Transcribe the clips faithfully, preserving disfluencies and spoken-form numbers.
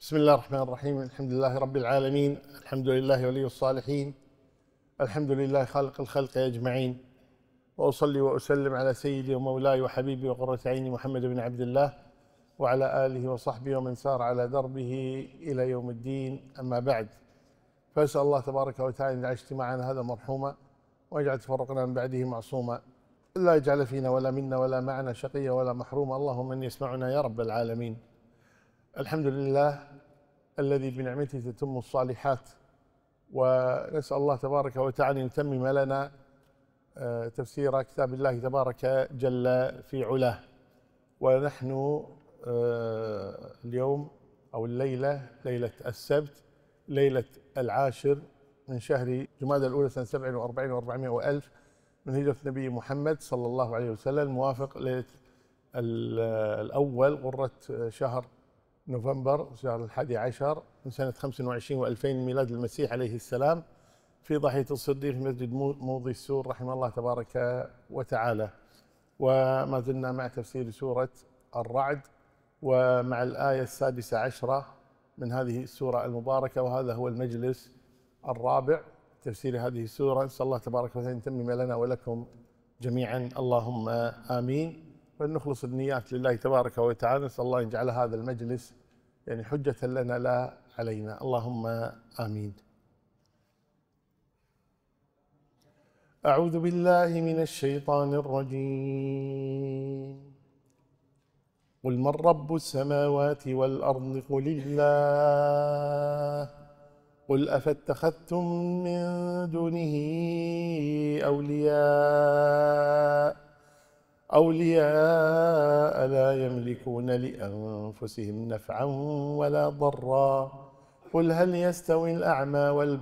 بسم الله الرحمن الرحيم. الحمد لله رب العالمين، الحمد لله ولي الصالحين، الحمد لله خالق الخلق أجمعين، وأصلي وأسلم على سيدي ومولاي وحبيبي وقرة عيني محمد بن عبد الله وعلى آله وصحبه ومن سار على دربه إلى يوم الدين. أما بعد، فأسأل الله تبارك وتعالى أن يجعل اجتماعنا هذا مرحوما، ويجعل تفرقنا من بعده معصوما، لا يجعل فينا ولا منا ولا معنا شقيا ولا محروما، اللهم من يسمعنا يا رب العالمين. الحمد لله الذي بنعمته تتم الصالحات، ونسأل الله تبارك وتعالى أن يتمم لنا تفسير كتاب الله تبارك جل في علاه. ونحن اليوم أو الليلة ليلة السبت، ليلة العاشر من شهر جمادى الأولى سنة سبع وأربعين وأربعمائة وألف من هجرة النبي محمد صلى الله عليه وسلم، موافق ليلة الأول غرة شهر نوفمبر شهر الحادي عشر من سنة خمس وعشرين وألفين ميلاد المسيح عليه السلام، في ضاحية الصديق في مسجد موضي السور رحمه الله تبارك وتعالى. وما زلنا مع تفسير سورة الرعد، ومع الآية السادسة عشرة من هذه السورة المباركة، وهذا هو المجلس الرابع تفسير هذه السورة. نسأل الله تبارك وتعالى أن يتمم لنا ولكم جميعا، اللهم آمين. ونخلص النيات لله تبارك وتعالى، نسأل الله أن يجعل هذا المجلس يعني حجة لنا لا علينا، اللهم آمين. أعوذ بالله من الشيطان الرجيم. قل من رب السماوات والأرض قل الله قل أفاتخذتم من دونه أولياء أولياء لا يملكون لأنفسهم نفعا ولا ضرا قل هل يستوي الأعمى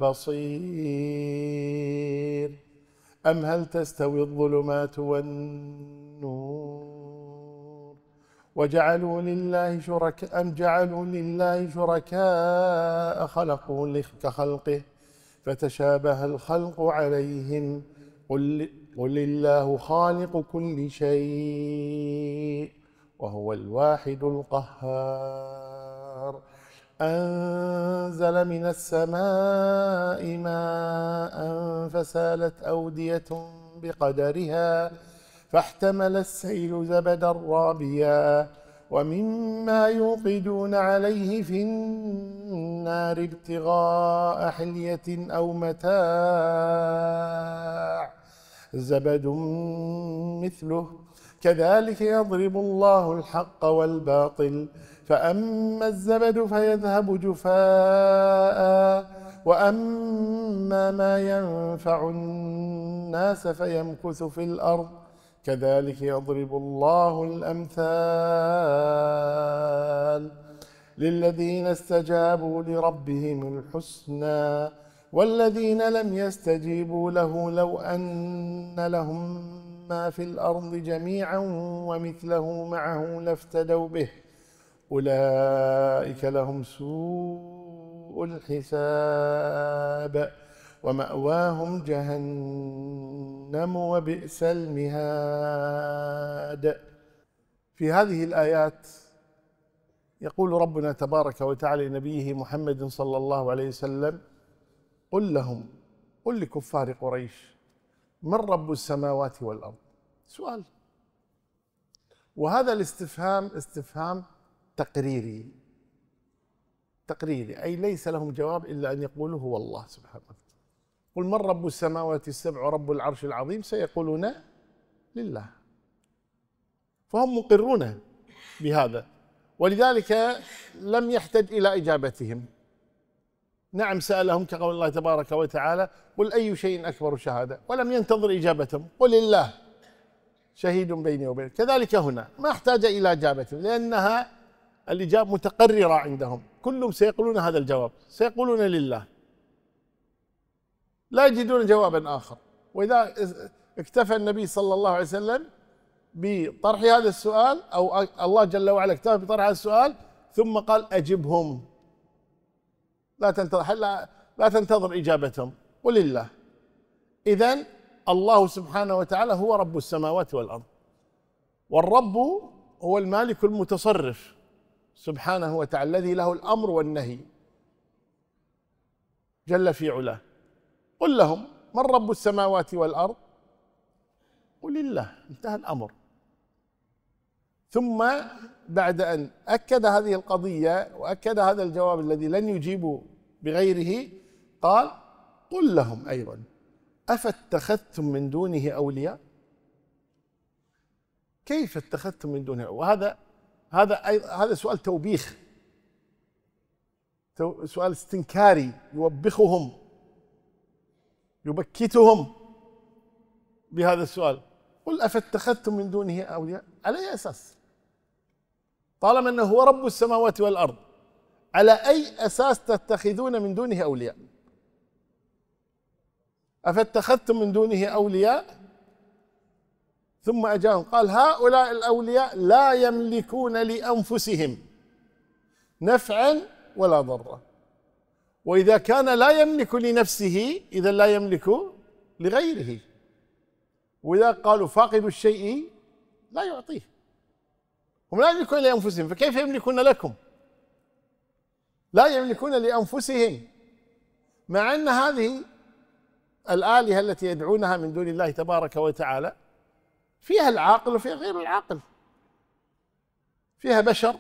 والبصير أم هل تستوي الظلمات والنور وجعلوا لله شركاء أم جعلوا لله شركاء خلقوا كخلقه فتشابه الخلق عليهم قل قل الله خالق كل شيء وهو الواحد القهار أنزل من السماء ماء فسالت أودية بقدرها فاحتمل السيل زبدا رابيا ومما يوقدون عليه في النار ابتغاء حلية أو متاع زبد مثله كذلك يضرب الله الحق والباطل فأما الزبد فيذهب جفاء وأما ما ينفع الناس فيمكث في الأرض كذلك يضرب الله الأمثال للذين استجابوا لربهم الحسنى والذين لم يستجيبوا له لو أن لهم ما في الأرض جميعا ومثله معه لافتدوا به أولئك لهم سوء الحساب ومأواهم جهنم وبئس المهاد. في هذه الآيات يقول ربنا تبارك وتعالى لنبيه محمد صلى الله عليه وسلم: قل لهم، قل لكفار قريش، من رب السماوات والأرض؟ سؤال، وهذا الاستفهام استفهام تقريري تقريري أي ليس لهم جواب إلا أن يقولوا هو الله سبحانه وتعالى. قل من رب السماوات السبع ورب العرش العظيم؟ سيقولون لله، فهم مقرون بهذا، ولذلك لم يحتج إلى إجابتهم. نعم سألهم كقول الله تبارك وتعالى: قل أي شيء أكبر شهادة، ولم ينتظر إجابتهم، قل الله شهيد بيني وبينك. كذلك هنا ما احتاج إلى إجابتهم، لأنها الإجابة متقررة عندهم، كلهم سيقولون هذا الجواب، سيقولون لله، لا يجدون جوابا آخر. وإذا اكتفى النبي صلى الله عليه وسلم بطرح هذا السؤال، أو الله جل وعلا اكتفى بطرح هذا السؤال ثم قال: أجبهم، لا تنتظر لا, لا تنتظر إجابتهم، قل الله. إذن الله سبحانه وتعالى هو رب السماوات والأرض، والرب هو المالك المتصرف سبحانه وتعالى الذي له الأمر والنهي جل في علاه. قل لهم من رب السماوات والأرض؟ قل الله، انتهى الأمر. ثم بعد أن أكد هذه القضية وأكد هذا الجواب الذي لن يجيبوا بغيره، قال قل لهم أيضا أفاتخذتم من دونه أولياء؟ كيف اتخذتم من دونه؟ وهذا هذا هذا سؤال توبيخ، سؤال استنكاري يوبخهم يبكتهم بهذا السؤال. قل أفاتخذتم من دونه أولياء، على أي أساس؟ طالما أنه هو رب السماوات والأرض، على أي أساس تتخذون من دونه أولياء؟ أفاتخذتم من دونه أولياء، ثم أجاهم قال هؤلاء الأولياء لا يملكون لأنفسهم نفعا ولا ضرا. وإذا كان لا يملك لنفسه إذا لا يملك لغيره. وإذا قالوا فاقد الشيء لا يعطيه، هم لا يملكون لأنفسهم فكيف يملكون لكم؟ لا يملكون لأنفسهم، مع أن هذه الآلهة التي يدعونها من دون الله تبارك وتعالى فيها العاقل وفيها غير العاقل، فيها بشر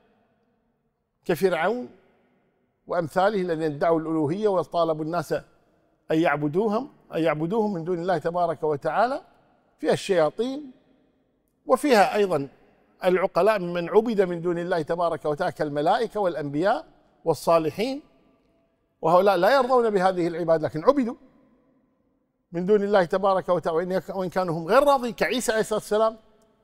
كفرعون وأمثاله الذين ادعوا الألوهية وطالبوا الناس أن يعبدوهم أن يعبدوهم من دون الله تبارك وتعالى، فيها الشياطين، وفيها أيضا العقلاء ممن عبد من دون الله تبارك وتعالى كالملائكة والأنبياء والصالحين، وهؤلاء لا يرضون بهذه العباد لكن عبدوا من دون الله تبارك وتعالى، وإن كانوا هم غير راضين كعيسى عليه الصلاة والسلام.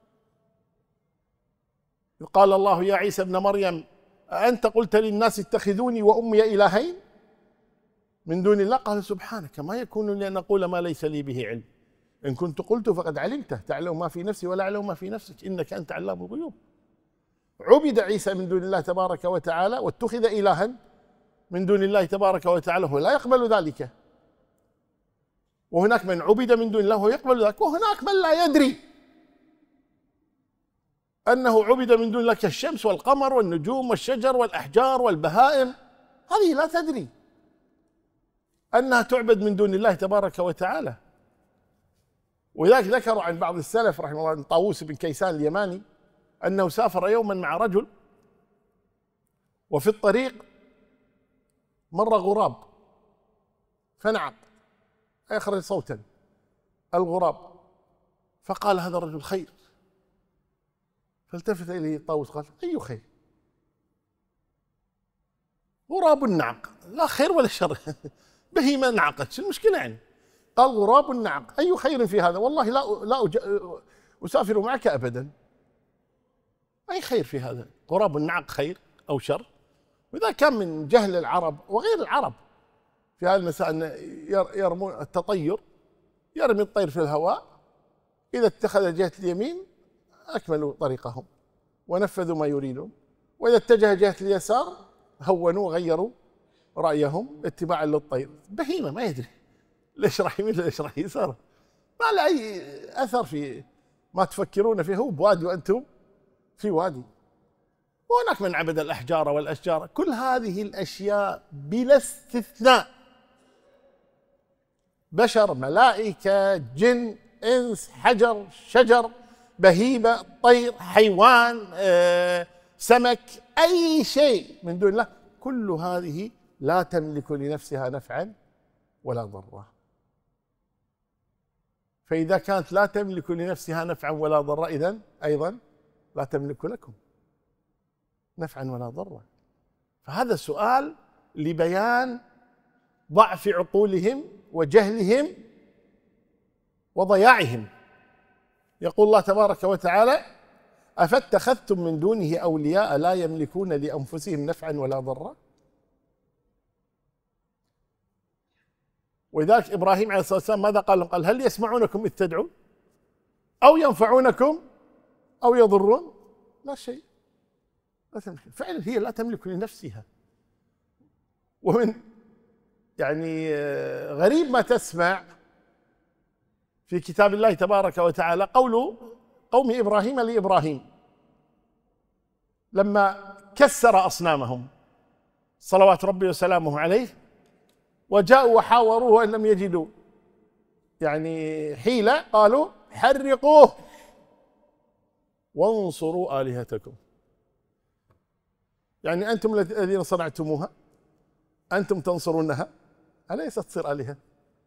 قال الله يا عيسى ابن مريم أأنت قلت للناس اتخذوني وأمي إلهين من دون الله؟ قال سبحانك ما يكون لي أن أقول ما ليس لي به علم، إن كنت قلت فقد علمته تعلم ما في نفسي ولا أعلم ما في نفسك إنك أنت علام الغيوب. عبد عيسى من دون الله تبارك وتعالى واتخذ إلها من دون الله تبارك وتعالى، هو لا يقبل ذلك، وهناك من عبد من دون الله وهو يقبل ذلك، وهناك من لا يدري أنه عبد من دون الله كالشمس والقمر والنجوم والشجر والأحجار والبهائم، هذه لا تدري أنها تعبد من دون الله تبارك وتعالى. ولذلك ذكروا عن بعض السلف رحمه الله طاووس بن كيسان اليماني أنه سافر يوما مع رجل، وفي الطريق مر غراب فنعق يخرج صوتا الغراب، فقال هذا الرجل خير، فالتفت إليه طاووس قال أي خير؟ غراب نعق، لا خير ولا شر بهيمة نعقت، شو المشكلة يعني؟ قال غراب نعق أي خير في هذا؟ والله لا لا أسافر معك أبدا، أي خير في هذا؟ غراب النعق خير أو شر؟ وإذا كان من جهل العرب وغير العرب في هذه المسائل يرمون التطير، يرمي الطير في الهواء، إذا اتخذ جهة اليمين أكملوا طريقهم ونفذوا ما يريدون، وإذا اتجه جهة اليسار هونوا وغيروا رأيهم اتباعا للطير. بهيمة ما يدري ليش راح يمين ليش راح يسار، ما له أي أثر في ما تفكرون فيه، هو بوادي وأنتم في وادي. وهناك من عبد الأحجار والأشجار، كل هذه الأشياء بلا استثناء بشر ملائكة جن إنس حجر شجر بهيمة طير حيوان آه، سمك أي شيء من دون الله، كل هذه لا تملك لنفسها نفعا ولا ضرا. فإذا كانت لا تملك لنفسها نفعا ولا ضرا إذن أيضا لا تملك لكم نفعا ولا ضرا. فهذا سؤال لبيان ضعف عقولهم وجهلهم وضياعهم. يقول الله تبارك وتعالى أفاتخذتم من دونه أولياء لا يملكون لأنفسهم نفعا ولا ضرا. ولذلك إبراهيم عليه الصلاة والسلام ماذا قال لهم؟ قال هل يسمعونكم إذ تدعون أو ينفعونكم أو يضرون؟ لا شيء، لا تملك. فعلا هي لا تملك لنفسها. ومن يعني غريب ما تسمع في كتاب الله تبارك وتعالى قول قوم إبراهيم لإبراهيم لما كسر أصنامهم صلوات ربي وسلامه عليه، وجاءوا وحاوروه وإن لم يجدوا يعني حيلة قالوا حرقوه وانصروا آلهتكم. يعني أنتم الذين صنعتموها، أنتم تنصرونها، أليست تصير آلهة؟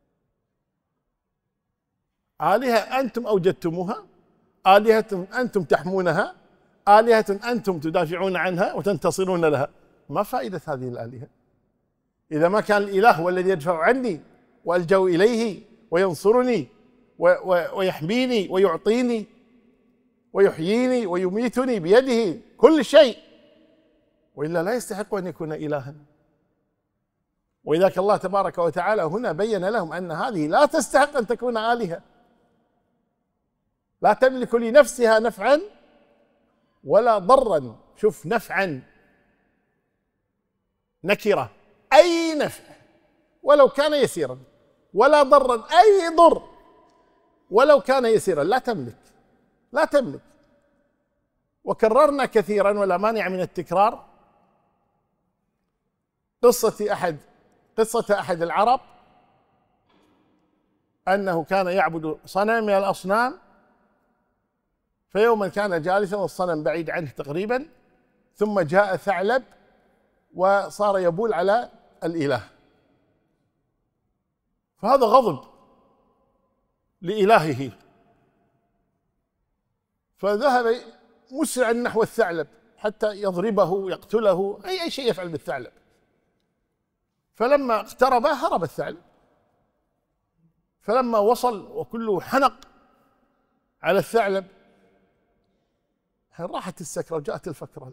آلهة أنتم أوجدتموها، آلهة أنتم تحمونها، آلهة أنتم تدافعون عنها وتنتصرون لها. ما فائدة هذه الآلهة إذا ما كان الإله هو الذي يدفع عني وألجأ إليه وينصرني ويحميني ويعطيني ويحييني ويميتني بيده كل شيء، وإلا لا يستحق أن يكون إلها. ولذلك الله تبارك وتعالى هنا بين لهم أن هذه لا تستحق أن تكون آلهة، لا تملك لنفسها نفعا ولا ضرا. شوف، نفعا نكرة، أي نفع ولو كان يسيرا، ولا ضرا أي ضر ولو كان يسيرا، لا تملك لا تملك. وكررنا كثيرا ولا مانع من التكرار قصة أحد قصة أحد العرب أنه كان يعبد صنم من الأصنام، فيوما كان جالسا والصنم بعيد عنه تقريبا، ثم جاء ثعلب وصار يبول على الإله، فهذا غضب لإلهه، فذهب مسرعا نحو الثعلب حتى يضربه يقتله، أي أي شيء يفعل بالثعلب. فلما اقترب هرب الثعلب، فلما وصل وكله حنق على الثعلب راحت السكرة وجاءت الفكرة،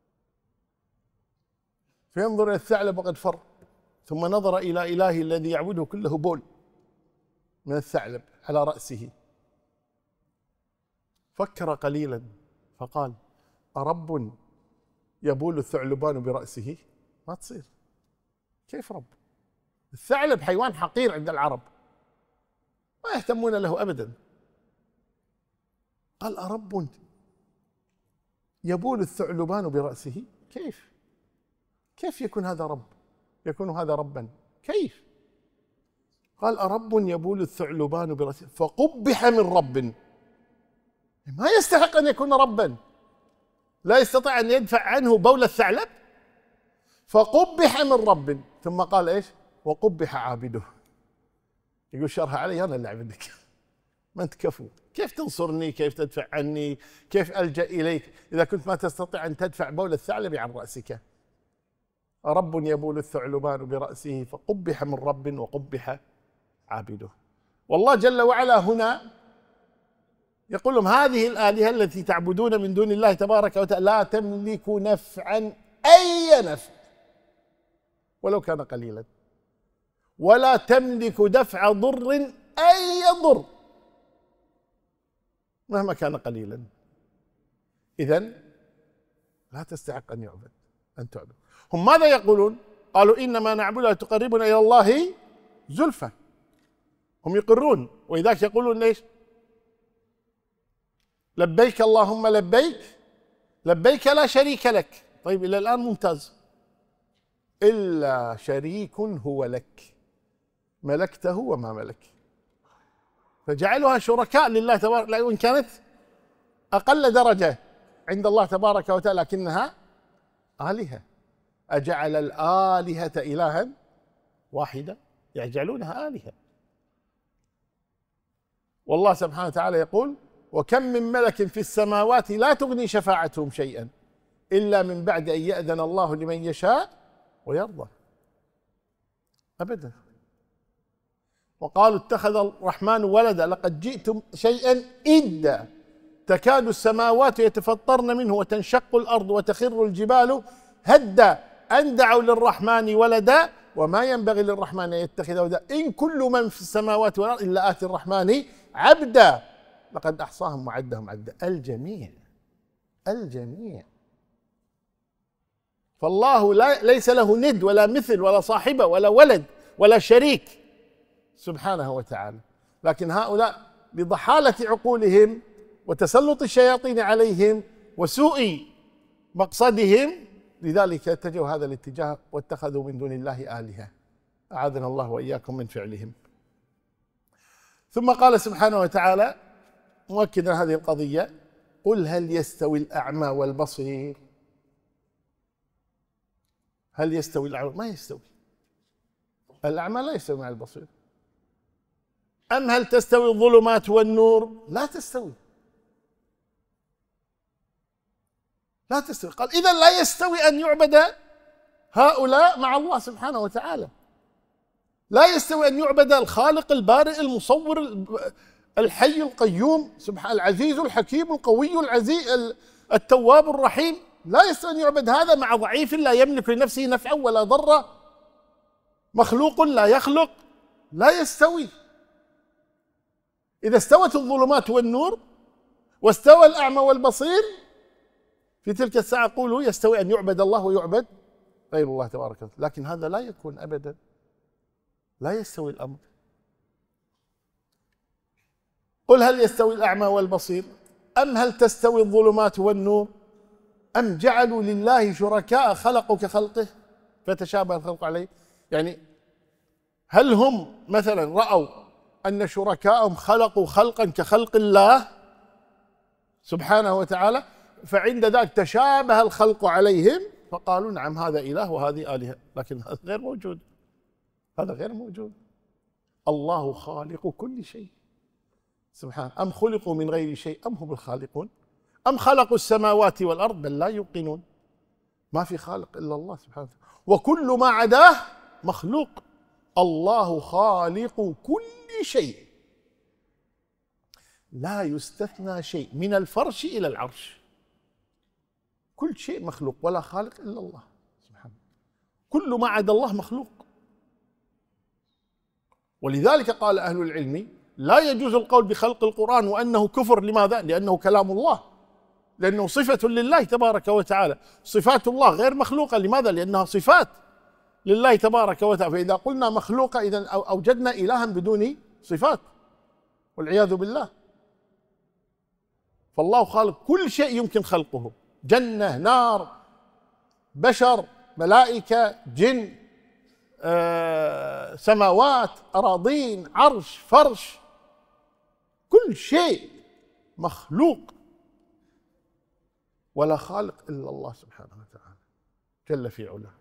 فينظر إلى الثعلب وقد فر، ثم نظر إلى إلهه الذي يعبده كله بول من الثعلب على رأسه، فكر قليلا فقال: أرب يبول الثعلبان برأسه؟ ما تصير، كيف رب؟ الثعلب حيوان حقير عند العرب ما يهتمون له أبدا. قال: أرب يبول الثعلبان برأسه؟ كيف كيف يكون هذا رب؟ يكون هذا ربا كيف؟ قال: أرب يبول الثعلبان برأسه فقبح من رب. ما يستحق أن يكون ربا، لا يستطيع أن يدفع عنه بول الثعلب، فقبح من رب. ثم قال إيش؟ وقبح عابده. يقول شرها علي أنا اللي أعبدك، ما أنت كفو، كيف تنصرني؟ كيف تدفع عني؟ كيف ألجأ إليك إذا كنت ما تستطيع أن تدفع بول الثعلب عن رأسك؟ رب يبول الثعلبان برأسه فقبح من رب وقبح عابده. والله جل وعلا هنا يقول لهم: هذه الآلهة التي تعبدون من دون الله تبارك وتعالى لا تملك نفعا أي نفع ولو كان قليلا، ولا تملك دفع ضر أي ضر مهما كان قليلا. إذن لا تستحق أن يعبد أن تعبد. هم ماذا يقولون؟ قالوا: إنما نعبدها تقربنا إلى الله زلفى. هم يقرون، ولذلك يقولون ليش؟ لبيك اللهم لبيك لبيك لا شريك لك. طيب إلى الآن ممتاز، إلا شريك هو لك ملكته وما ملك، فجعلوها شركاء لله تبارك، وإن كانت أقل درجة عند الله تبارك وتعالى لكنها آلهة. أجعل الآلهة إلها واحدة، يجعلونها آلهة. والله سبحانه وتعالى يقول: وكم من ملك في السماوات لا تغني شفاعتهم شيئا إلا من بعد أن يأذن الله لمن يشاء ويرضى. أبدا. وقالوا: اتخذ الرحمن ولدا لقد جئتم شيئا إدا تكاد السماوات يتفطرن منه وتنشق الأرض وتخر الجبال هدا أن دعوا للرحمن ولدا وما ينبغي للرحمن أن يتخذ ولدا إن كل من في السماوات والأرض إلا آتي الرحمن عبدا لقد أحصاهم وعدهم عدا. الجميع الجميع. فالله لا ليس له ند ولا مثل ولا صاحبة ولا ولد ولا شريك سبحانه وتعالى، لكن هؤلاء بضحالة عقولهم وتسلط الشياطين عليهم وسوء مقصدهم، لذلك اتجهوا هذا الاتجاه واتخذوا من دون الله آلهة، أعاذنا الله وإياكم من فعلهم. ثم قال سبحانه وتعالى مؤكدا هذه القضية: قل هل يستوي الأعمى والبصير؟ هل يستوي الأعمى؟ ما يستوي. الأعمى لا يستوي مع البصير. أم هل تستوي الظلمات والنور؟ لا تستوي، لا تستوي. قال إذن لا يستوي أن يعبد هؤلاء مع الله سبحانه وتعالى، لا يستوي أن يعبد الخالق البارئ المصور الحي القيوم سبحانه العزيز الحكيم القوي العزيز التواب الرحيم، لا يستوي أن يعبد هذا مع ضعيف لا يملك لنفسه نفعا ولا ضرا، مخلوق لا يخلق، لا يستوي. إذا استوت الظلمات والنور واستوى الأعمى والبصير، في تلك الساعة قولوا يستوي أن يعبد الله ويعبد غير الله تبارك وتعالى، لكن هذا لا يكون أبدا، لا يستوي الأمر. قل هل يستوي الأعمى والبصير أم هل تستوي الظلمات والنور أم جعلوا لله شركاء خلقوا كخلقه فتشابه الخلق عليه؟ يعني هل هم مثلا رأوا أن شركاءهم خلقوا خلقا كخلق الله سبحانه وتعالى، فعند ذلك تشابه الخلق عليهم فقالوا نعم هذا إله وهذه آلهة، لكن هذا غير موجود، هذا غير موجود. الله خالق كل شيء سبحانه. أم خلقوا من غير شيء أم هم الخالقون أم خلقوا السماوات والأرض بل لا يوقنون. ما في خالق إلا الله سبحانه وتعالى، وكل ما عداه مخلوق. الله خالق كل شيء، لا يستثنى شيء من الفرش إلى العرش، كل شيء مخلوق ولا خالق إلا الله سبحانه. كل ما عدا الله مخلوق. ولذلك قال أهل العلم لا يجوز القول بخلق القرآن وأنه كفر. لماذا؟ لأنه كلام الله، لأنه صفة لله تبارك وتعالى، صفات الله غير مخلوقة. لماذا؟ لأنها صفات لله تبارك وتعالى، فإذا قلنا مخلوقة إذن أوجدنا إلها بدون صفات والعياذ بالله. فالله خالق كل شيء يمكن خلقه، جنة، نار، بشر، ملائكة، جن، آه، سماوات، أراضين، عرش، فرش، كل شيء مخلوق ولا خالق إلا الله سبحانه وتعالى جل في علاه.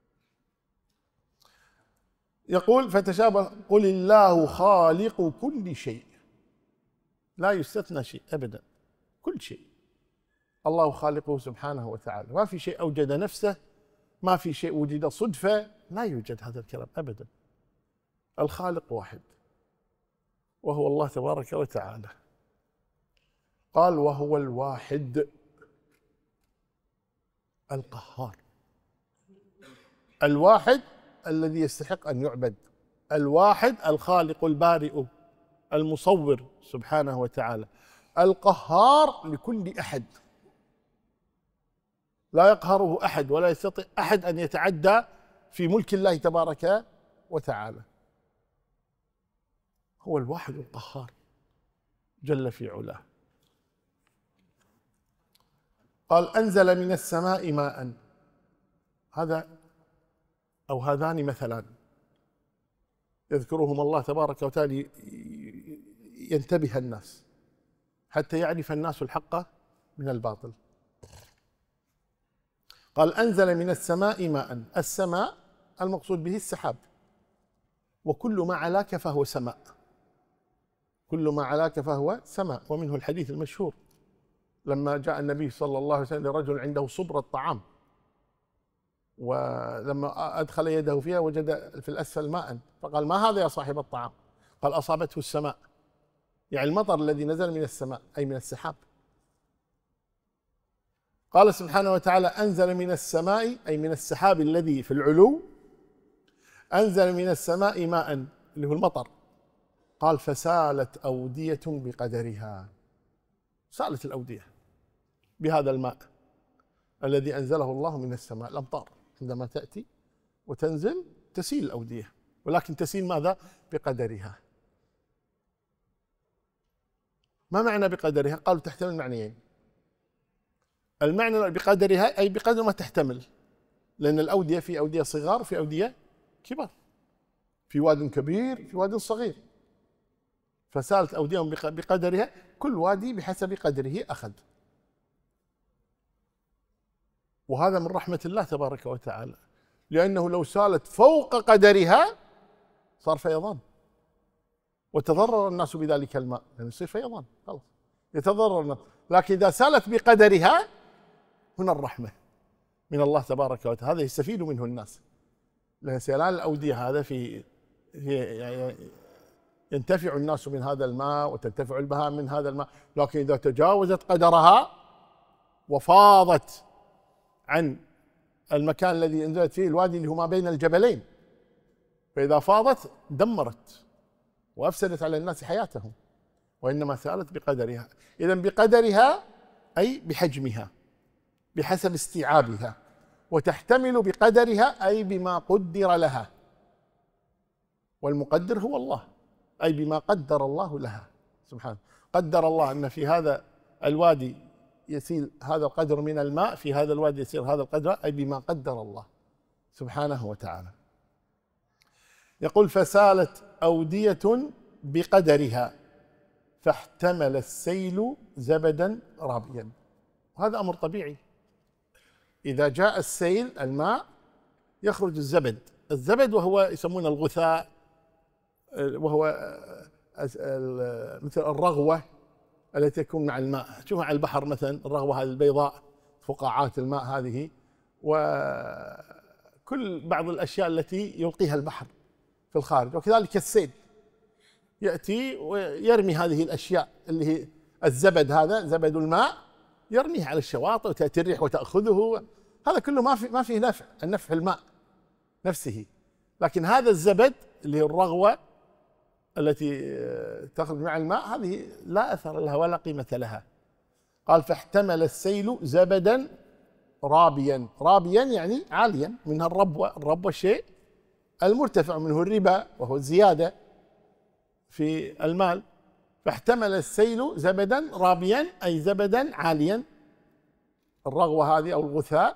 يقول فتشابه قل الله خالق كل شيء، لا يستثنى شيء أبدا، كل شيء الله خالقه سبحانه وتعالى. ما في شيء أوجد نفسه، ما في شيء وجد صدفة، لا يوجد هذا الكلام أبدا. الخالق واحد وهو الله تبارك وتعالى. قال وهو الواحد القهار، الواحد الذي يستحق أن يعبد، الواحد الخالق البارئ المصور سبحانه وتعالى، القهار لكل أحد، لا يقهره أحد ولا يستطيع أحد أن يتعدى في ملك الله تبارك وتعالى. هو الواحد القهار جل في علاه. قال أنزل من السماء ماء، هذا أو هذان مثلان يذكرهم الله تبارك وتعالى ينتبه الناس حتى يعرف الناس الحق من الباطل. قال أنزل من السماء ماء، السماء المقصود به السحاب، وكل ما علاك فهو سماء، كل ما علاك فهو سماء. ومنه الحديث المشهور لما جاء النبي صلى الله عليه وسلم لرجل عنده صبر الطعام، ولما أدخل يده فيها وجد في الأسفل ماء، فقال ما هذا يا صاحب الطعام؟ قال أصابته السماء، يعني المطر الذي نزل من السماء أي من السحاب. قال سبحانه وتعالى أنزل من السماء أي من السحاب الذي في العلو، أنزل من السماء ماء اللي هو المطر. قال فسالت أودية بقدرها، سالت الأودية بهذا الماء الذي أنزله الله من السماء. الأمطار عندما تأتي وتنزل تسيل الأودية، ولكن تسيل ماذا؟ بقدرها. ما معنى بقدرها؟ قالوا تحتمل معنيين. المعنى بقدرها أي بقدر ما تحتمل، لأن الأودية في أودية صغار وفي أودية كبار، في واد كبير في واد صغير، فسالت أودية بقدرها، كل وادي بحسب قدره أخذ. وهذا من رحمة الله تبارك وتعالى، لأنه لو سالت فوق قدرها صار فيضان وتضرر الناس بذلك الماء، يعني يصير فيضان خلاص يتضرر الناس. لكن إذا سالت بقدرها هنا الرحمة من الله تبارك وتعالى، هذا يستفيد منه الناس، لأن سيلان الأودية هذا في يعني ينتفع الناس من هذا الماء وتنتفع البهائم من هذا الماء. لكن إذا تجاوزت قدرها وفاضت عن المكان الذي انزلت فيه، الوادي اللي هو ما بين الجبلين، فإذا فاضت دمرت وأفسدت على الناس حياتهم، وإنما سالت بقدرها. إذن بقدرها أي بحجمها بحسب استيعابها، وتحتمل بقدرها أي بما قدر لها، والمقدر هو الله، أي بما قدر الله لها سبحانه. قدر الله أن في هذا الوادي يسيل هذا القدر من الماء، في هذا الوادي يسير هذا القدر، أي بما قدر الله سبحانه وتعالى. يقول فسالت أودية بقدرها فاحتمل السيل زبدا رابيا. وهذا أمر طبيعي، إذا جاء السيل الماء يخرج الزبد، الزبد وهو يسمونه الغثاء، وهو مثل الرغوة التي تكون مع الماء. شوفوا على البحر مثلا الرغوة هذه البيضاء، فقاعات الماء هذه، وكل بعض الأشياء التي يلقيها البحر في الخارج. وكذلك السيل يأتي ويرمي هذه الأشياء اللي هي الزبد، هذا زبد الماء، يرميه على الشواطئ وتأتي الريح وتأخذه. هذا كله ما في ما فيه نفع، النفع الماء نفسه. لكن هذا الزبد اللي هي الرغوة التي تخرج مع الماء، هذه لا أثر لها ولا قيمة لها. قال فاحتمل السيل زبدا رابيا، رابيا يعني عاليا، منها الربوة، الربوة الشيء المرتفع، منه الربا وهو الزيادة في المال. فاحتمل السيل زبدا رابيا أي زبدا عاليا، الرغوة هذه أو الغثاء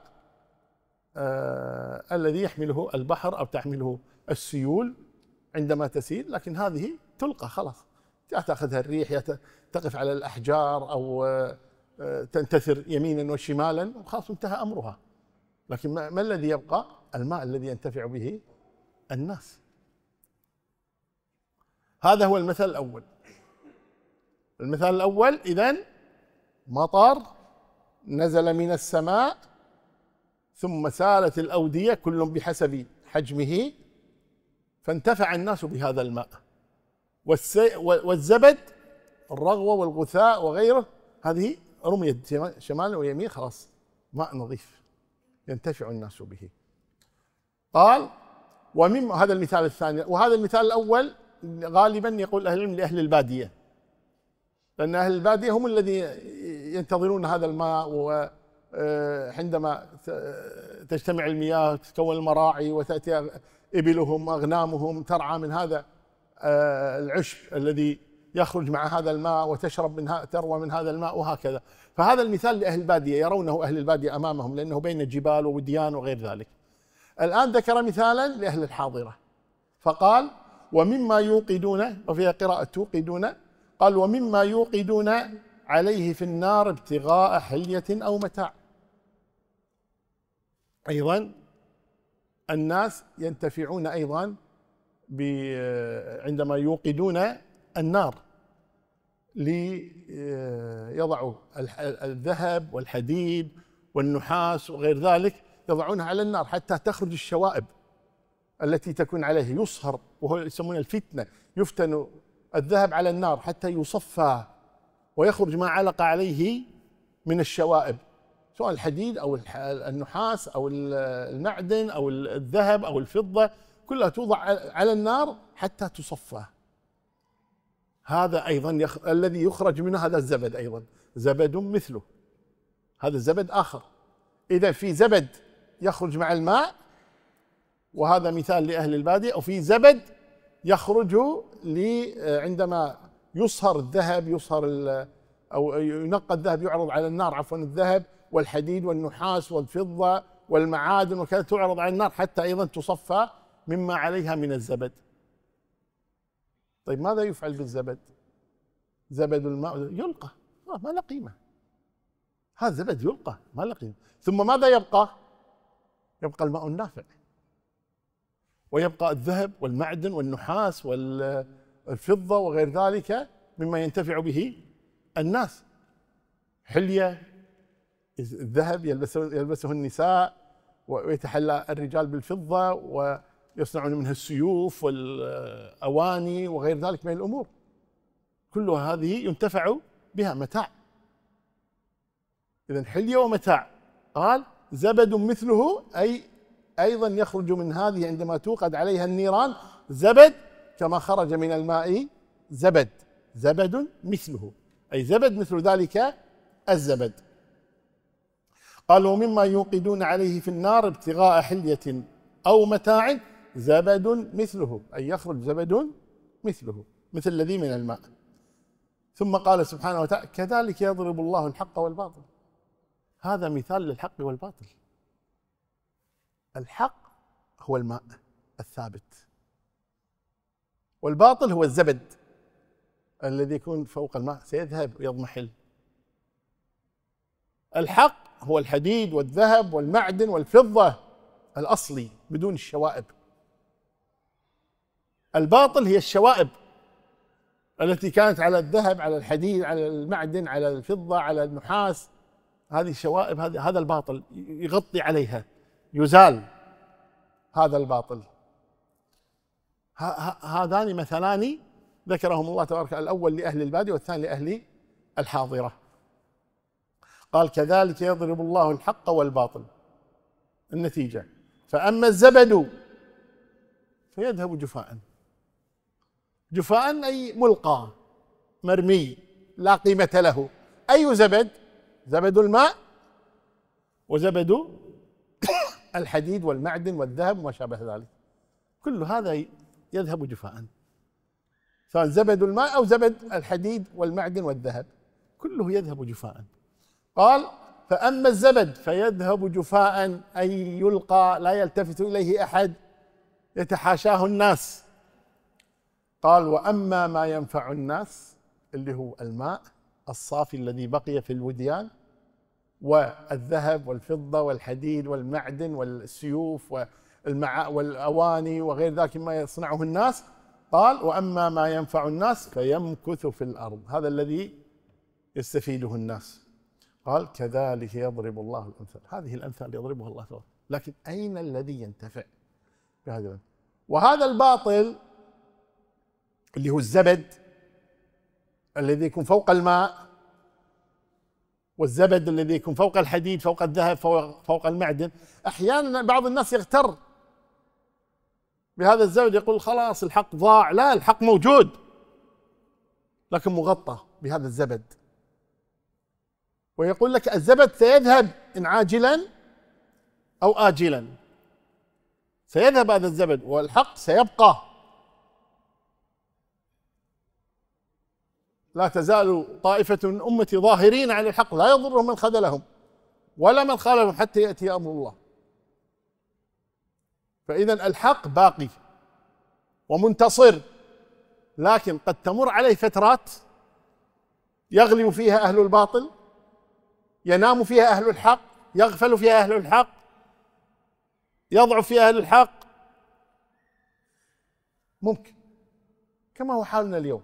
آه الذي يحمله البحر أو تحمله السيول عندما تسيل، لكن هذه تلقى خلاص، تأخذها الريح، تقف على الأحجار أو آه تنتثر يمينا وشمالا وخلاص انتهى أمرها. لكن ما, ما الذي يبقى؟ الماء الذي ينتفع به الناس. هذا هو المثل الأول. المثال الأول إذن مطر نزل من السماء ثم سالت الأودية كل بحسب حجمه فانتفع الناس بهذا الماء. والزبد الرغوة والغثاء وغيره هذه رميت شمال ويمين، خلاص ماء نظيف ينتفع الناس به. قال ومن هذا المثال الثاني. وهذا المثال الأول غالبا يقول أهل العلم لأهل البادية، لأن أهل البادية هم الذي ينتظرون هذا الماء، وعندما تجتمع المياه تتكون المراعي وتأتي إبلهم أغنامهم ترعى من هذا العشب الذي يخرج مع هذا الماء وتشرب منها تروى من هذا الماء وهكذا. فهذا المثال لأهل البادية، يرونه أهل البادية أمامهم لأنه بين الجبال ووديان وغير ذلك. الآن ذكر مثالا لأهل الحاضرة فقال ومما يوقدون، وفيها قراءة توقدون، قال ومما يوقدون عليه في النار ابتغاء حلية أو متاع. أيضا الناس ينتفعون أيضا عندما يوقدون النار ليضعوا الذهب والحديد والنحاس وغير ذلك، يضعونها على النار حتى تخرج الشوائب التي تكون عليه، يصهر، وهو يسمونه الفتنة، يفتن الذهب على النار حتى يصفى ويخرج ما علق عليه من الشوائب، سواء الحديد أو النحاس أو المعدن أو الذهب أو الفضة، كلها توضع على النار حتى تصفى. هذا أيضا يخ... الذي يخرج منه هذا الزبد، أيضا زبد مثله، هذا الزبد آخر. إذا في زبد يخرج مع الماء، وهذا مثال لأهل البادية، أو في زبد يخرج عندما يصهر الذهب، يصهر أو ينقى الذهب، يعرض على النار عفوا الذهب والحديد والنحاس والفضة والمعادن وكذا تعرض على النار حتى أيضا تصفى مما عليها من الزبد. طيب ماذا يفعل بالزبد؟ زبد الماء يلقى، ما له قيمة، هذا زبد يلقى ما له قيمة. ثم ماذا يبقى؟ يبقى الماء النافع، ويبقى الذهب والمعدن والنحاس والفضة وغير ذلك مما ينتفع به الناس. حلية الذهب يلبسه, يلبسه النساء، ويتحلى الرجال بالفضة، ويصنعون منها السيوف والأواني وغير ذلك من الأمور، كل هذه ينتفع بها، متاع. إذن حلية ومتاع. قال زبد مثله، أي أيضا يخرج من هذه عندما توقد عليها النيران زبد كما خرج من الماء زبد، زبد مثله، أي زبد مثل ذلك الزبد. قال ومما يوقدون عليه في النار ابتغاء حلية أو متاع زبد مثله، أي يخرج زبد مثله مثل الذي من الماء. ثم قال سبحانه وتعالى كذلك يضرب الله الحق والباطل. هذا مثال للحق والباطل. الحق هو الماء الثابت، والباطل هو الزبد الذي يكون فوق الماء سيذهب ويضمحل. الحق هو الحديد والذهب والمعدن والفضة الأصلي بدون الشوائب. الباطل هي الشوائب التي كانت على الذهب، على الحديد، على المعدن، على الفضة، على النحاس. هذه الشوائب، هذا الباطل يغطي عليها، يزال هذا الباطل. هذان مثلان ذكرهم الله تبارك، الأول لأهل البادية والثاني لأهل الحاضرة. قال كذلك يضرب الله الحق والباطل. النتيجة فأما الزبد فيذهب جفاء. جفاء أي ملقى مرمي لا قيمة له. أي زبد؟ زبد الماء وزبد الحديد والمعدن والذهب وما شابه ذلك، كل هذا يذهب جفاء، سواء زبد الماء أو زبد الحديد والمعدن والذهب، كله يذهب جفاء. قال فأما الزبد فيذهب جفاء، أي يلقى لا يلتفت إليه أحد، يتحاشاه الناس. قال وأما ما ينفع الناس اللي هو الماء الصافي الذي بقي في الوديان، والذهب والفضة والحديد والمعدن والسيوف والمع والأواني وغير ذلك مما يصنعه الناس. قال وأما ما ينفع الناس فيمكث في الأرض، هذا الذي يستفيده الناس. قال كذلك يضرب الله الأمثال. هذه الأمثال يضربها الله تعالى، لكن أين الذي ينتفع بهذا؟ وهذا الباطل اللي هو الزبد الذي يكون فوق الماء، والزبد الذي يكون فوق الحديد، فوق الذهب، فوق, فوق المعدن. أحيانا بعض الناس يغتر بهذا الزبد، يقول خلاص الحق ضاع. لا، الحق موجود لكن مغطى بهذا الزبد، ويقول لك الزبد سيذهب إن عاجلا أو آجلا، سيذهب هذا الزبد والحق سيبقى. لا تزال طائفة من أمتي ظاهرين على الحق لا يضرهم من خذلهم ولا من خالفهم حتى يأتي أمر الله. فإذا الحق باقي ومنتصر، لكن قد تمر عليه فترات يغلب فيها أهل الباطل، ينام فيها أهل الحق، يغفل فيها أهل الحق، يضعف فيها أهل الحق، ممكن كما هو حالنا اليوم.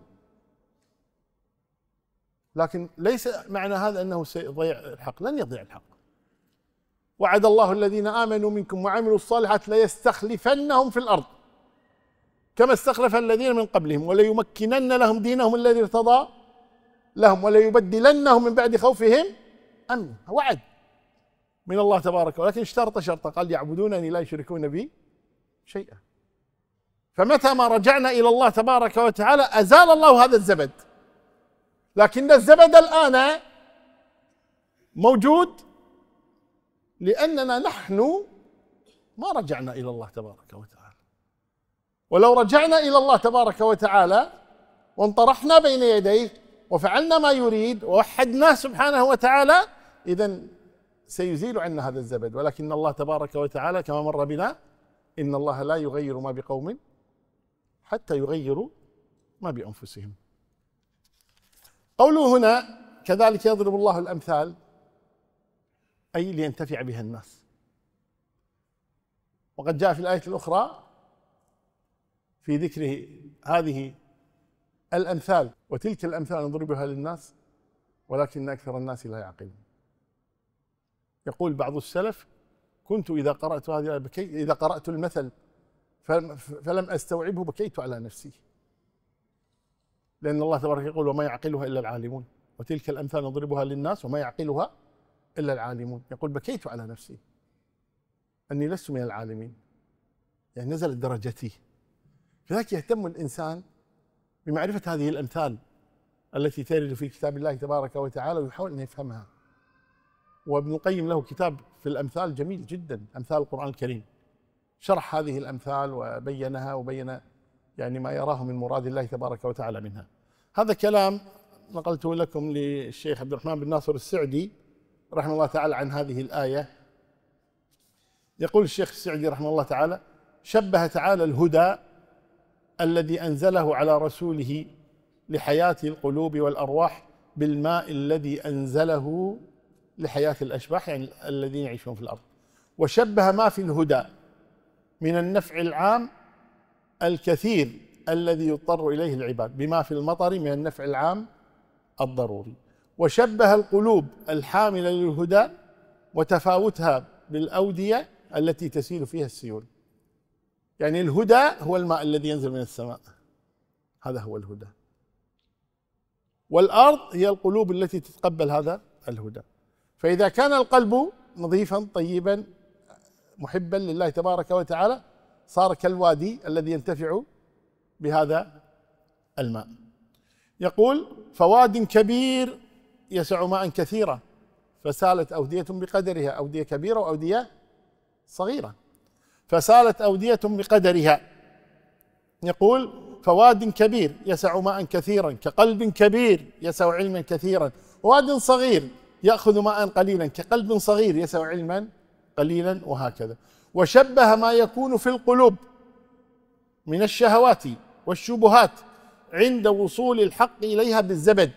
لكن ليس معنى هذا أنه سيضيع الحق، لن يضيع الحق. وعد الله الذين آمنوا منكم وعملوا الصالحات ليستخلفنهم في الأرض كما استخلف الذين من قبلهم وليمكنن لهم دينهم الذي ارتضى لهم وليبدلنهم من بعد خوفهم أمنا. وعد من الله تبارك، ولكن اشترط شرطا، قال يعبدونني لا يشركون بي شيئا. فمتى ما رجعنا إلى الله تبارك وتعالى أزال الله هذا الزبد، لكن الزبد الآن موجود لأننا نحن ما رجعنا إلى الله تبارك وتعالى. ولو رجعنا إلى الله تبارك وتعالى وانطرحنا بين يديه وفعلنا ما يريد ووحدناه سبحانه وتعالى، إذن سيزيل عنا هذا الزبد، ولكن الله تبارك وتعالى كما مر بنا إن الله لا يغير ما بقوم حتى يغيروا ما بأنفسهم. قوله هنا كذلك يضرب الله الأمثال أي لينتفع بها الناس. وقد جاء في الآية الأخرى في ذكر هذه الأمثال وتلك الأمثال نضربها للناس ولكن أكثر الناس لا يعقلون. يقول بعض السلف: كنت إذا قرأت هذه بكيت، إذا قرأت المثل فلم أستوعبه بكيت على نفسي، لأن الله تبارك يقول: وما يعقلها إلا العالمون، وتلك الأمثال نضربها للناس وما يعقلها إلا العالمون. يقول: بكيت على نفسي أني لست من العالمين، يعني نزلت درجتي. فذلك يهتم الإنسان بمعرفة هذه الأمثال التي ترد في كتاب الله تبارك وتعالى ويحاول أن يفهمها. وابن القيم له كتاب في الأمثال جميل جدا، أمثال القرآن الكريم، شرح هذه الأمثال وبينها وبين يعني ما يراه من مراد الله تبارك وتعالى منها. هذا كلام نقلته لكم للشيخ عبد الرحمن بن ناصر السعدي رحمه الله تعالى عن هذه الآية. يقول الشيخ السعدي رحمه الله تعالى: شبه تعالى الهدى الذي أنزله على رسوله لحياة القلوب والأرواح بالماء الذي أنزله لحياة الأشباح، يعني الذين يعيشون في الأرض. وشبه ما في الهدى من النفع العام الكثير الذي يضطر إليه العباد بما في المطر من النفع العام الضروري. وشبه القلوب الحاملة للهدى وتفاوتها بالأودية التي تسيل فيها السيول. يعني الهدى هو الماء الذي ينزل من السماء، هذا هو الهدى. والأرض هي القلوب التي تتقبل هذا الهدى. فإذا كان القلب نظيفا طيبا محبا لله تبارك وتعالى صار كالوادي الذي ينتفع بهذا الماء. يقول: فواد كبير يسع ماء كثيرا فسالت أودية بقدرها، أودية كبيرة وأودية صغيرة، فسالت أودية بقدرها. يقول: فواد كبير يسع ماء كثيرا كقلب كبير يسع علما كثيرا، وواد صغير يأخذ ماء قليلا كقلب صغير يسع علما قليلا، وهكذا. وشبه ما يكون في القلوب من الشهوات والشبهات عند وصول الحق إليها بالزبد.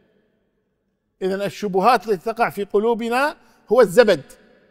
إذن الشبهات التي تقع في قلوبنا هو الزبد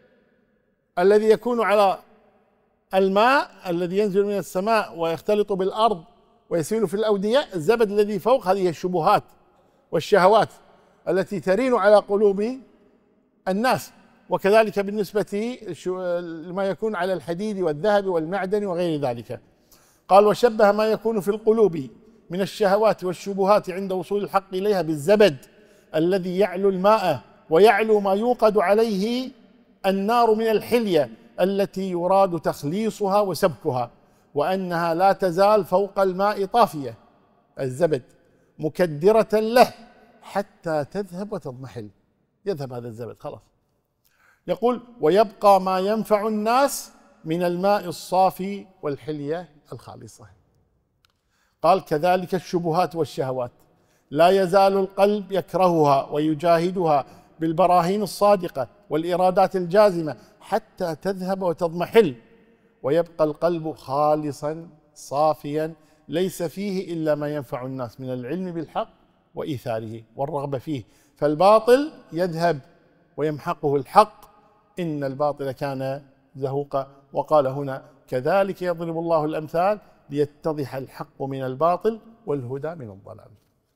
الذي يكون على الماء الذي ينزل من السماء ويختلط بالأرض ويسيل في الأودية. الزبد الذي فوق هذه الشبهات والشهوات التي ترين على قلوب الناس. وكذلك بالنسبة لما يكون على الحديد والذهب والمعدن وغير ذلك. قال: وشبه ما يكون في القلوب من الشهوات والشبهات عند وصول الحق إليها بالزبد الذي يعلو الماء ويعلو ما يوقد عليه النار من الحلية التي يراد تخليصها وسبكها، وأنها لا تزال فوق الماء طافية، الزبد، مكدرة له حتى تذهب وتضمحل. يذهب هذا الزبد خلاص. يقول: ويبقى ما ينفع الناس من الماء الصافي والحلية الخالصة. قال: كذلك الشبهات والشهوات لا يزال القلب يكرهها ويجاهدها بالبراهين الصادقة والإرادات الجازمة حتى تذهب وتضمحل، ويبقى القلب خالصا صافيا ليس فيه إلا ما ينفع الناس من العلم بالحق وإيثاره والرغبة فيه، فالباطل يذهب ويمحقه الحق، إن الباطل كان زهوقا. وقال هنا: كذلك يضرب الله الأمثال ليتضح الحق من الباطل والهدى من الضلال.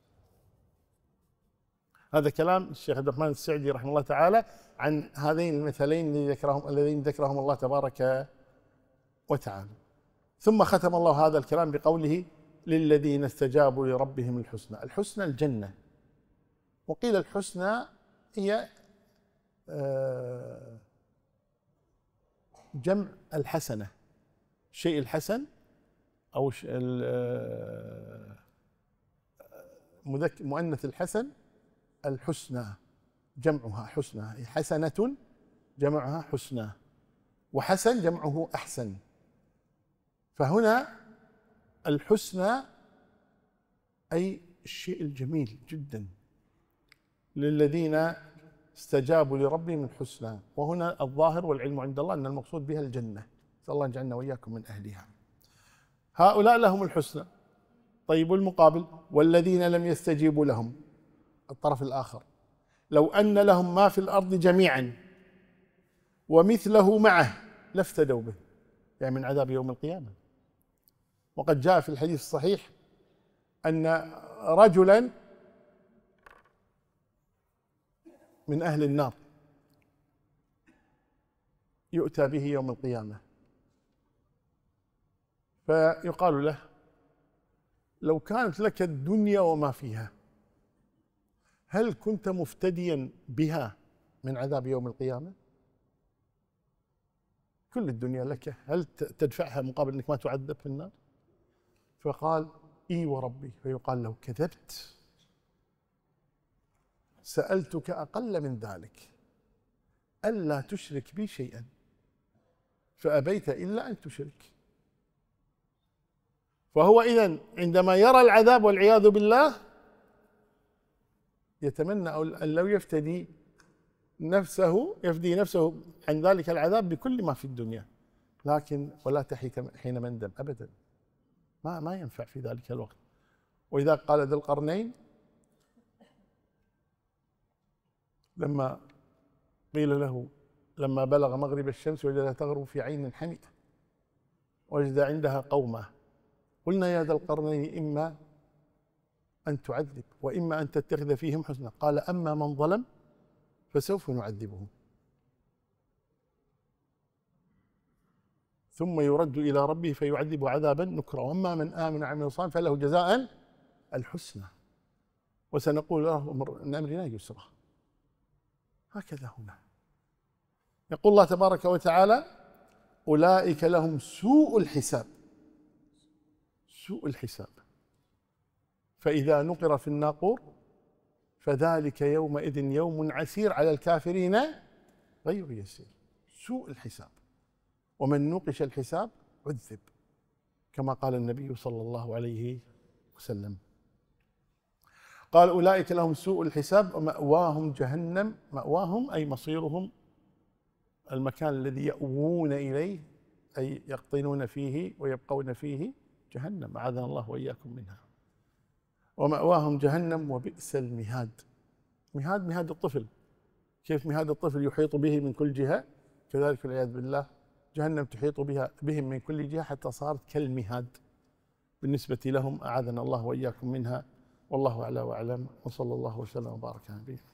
هذا كلام الشيخ عبد الرحمن السعدي رحمه الله تعالى عن هذين المثلين الذين ذكرهم الذين ذكرهم الله تبارك وتعالى. ثم ختم الله هذا الكلام بقوله: للذين استجابوا لربهم الحسنى. الحسنى الجنة، وقيل الحسنى هي جمع الحسنة، الشيء الحسن أو مؤنث الحسن، الحسنى جمعها حسنى، حسنة جمعها حسنى، وحسن جمعه أحسن. فهنا الحسنى أي الشيء الجميل جدا، للذين استجابوا لربهم الحسنى، وهنا الظاهر والعلم عند الله أن المقصود بها الجنة، نسأل الله أن يجعلنا وإياكم من أهلها. هؤلاء لهم الحسنى. طيب والمقابل والذين لم يستجيبوا لهم، الطرف الآخر، لو أن لهم ما في الأرض جميعا ومثله معه لافتدوا به، يعني من عذاب يوم القيامة. وقد جاء في الحديث الصحيح أن رجلا من أهل النار يؤتى به يوم القيامة فيقال له: لو كانت لك الدنيا وما فيها هل كنت مفتديا بها من عذاب يوم القيامة؟ كل الدنيا لك، هل تدفعها مقابل أنك ما تعذب في النار؟ فقال: إي وربي. فيقال له: كذبت، سألتك أقل من ذلك ألا تشرك بي شيئا فأبيت إلا أن تشرك. فهو إذن عندما يرى العذاب والعياذ بالله يتمنى أن لو يفتدي نفسه يفدي نفسه عن ذلك العذاب بكل ما في الدنيا، لكن ولا تحيك حين مندم أبدا، ما ما ينفع في ذلك الوقت. وإذا قال ذو القرنين لما قيل له لما بلغ مغرب الشمس وجدها تغرب في عين حمئة وجد عندها قوما قلنا يا ذا القرنين إما أن تعذب وإما أن تتخذ فيهم حسنا، قال: أما من ظلم فسوف نعذبه ثم يرد إلى ربه فيعذب عذابا نكرا، وأما من آمن وعمل صالحا فله جزاء الحسنى وسنقول له من أمرنا يسرا. هكذا هنا يقول الله تبارك وتعالى: أولئك لهم سوء الحساب. سوء الحساب، فإذا نقر في الناقور فذلك يومئذ يوم عسير على الكافرين غير يسير. سوء الحساب، ومن نوقش الحساب عذب، كما قال النبي صلى الله عليه وسلم. قال: أولئك لهم سوء الحساب ومأواهم جهنم. مأواهم أي مصيرهم، المكان الذي يأوون إليه أي يقطنون فيه ويبقون فيه، جهنم، أعاذنا الله وإياكم منها. ومأواهم جهنم وبئس المهاد. مهاد مهاد الطفل، كيف مهاد الطفل يحيط به من كل جهة، كذلك والعياذ بالله جهنم تحيط بها بهم من كل جهة حتى صارت كالمهاد بالنسبة لهم، أعاذنا الله وإياكم منها. والله أعلى وأعلم، وصلى الله وسلم وبارك على نبينا.